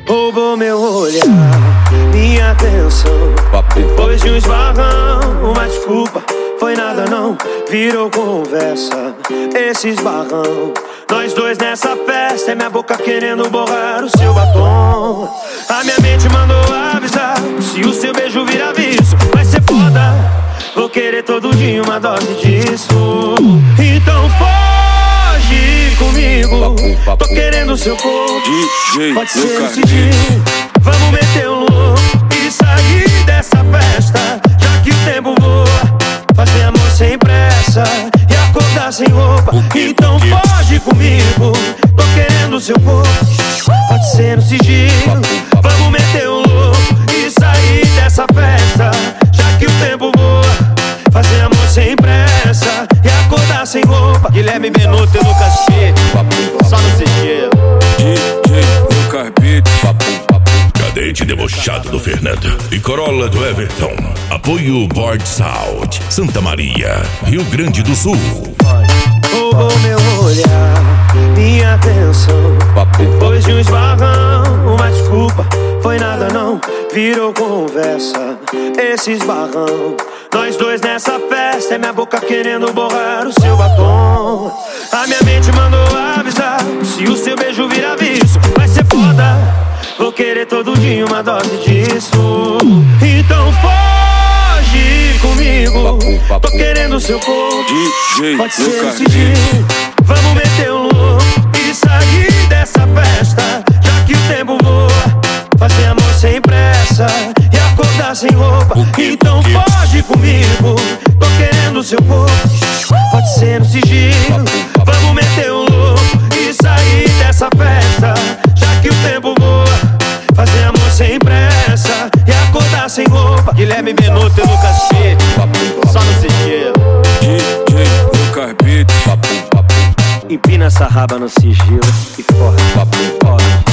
Roubou meu olhar, minha atenção. Depois de um esbarrão, uma desculpa, foi nada não, virou conversa. Esse esbarrão, nós dois nessa festa, é minha boca querendo borrar o seu batom. A minha mente mandou avisar, se o seu beijo virar vício, vai ser foda. Vou querer todo dia uma dose disso. Então foge comigo, tô querendo o seu corpo. Pode ser esse dia, vamos meter um louco e sair dessa festa, já que o tempo voa. Fazer amor sem pressa e acordar sem roupa. Então foge comigo, tô querendo o seu corpo. Pode ser no sigilo, vamos meter um louco e sair dessa festa, já que o tempo voa. Fazer amor sem pressa e acordar sem roupa. Guilherme Benuto e Lucas P, só no sigilo. DJ Lucas Beat, Cadete debochado do Fernando e Corolla do Everton. Apoio Board Sound, Santa Maria, Rio Grande do Sul. Roubou meu olhar, minha atenção. Depois de um esbarrão, uma desculpa, foi nada não, virou conversa. Esse esbarrão, nós dois nessa festa, é minha boca querendo borrar o seu batom. A minha mente mandou avisar, se o seu beijo virar vício, vai ser foda. Vou querer todo dia uma dose disso. Então foge comigo, tô querendo o seu corpo. Pode ser esse dia, vamos meter um louco e sair dessa festa, já que o tempo voa. Fazer amor sem pressa e acordar sem roupa. Então foge comigo, tô querendo o seu corpo. Pode ser no sigilo, vamos meter um louco e sair dessa festa, já que o tempo voa. Fazer amor sem pressa e acordar sem roupa. Guilherme Benuto e Lucas P, só no sigilo. DJ Lucas Beat, Empina essa raba no sigilo e forra.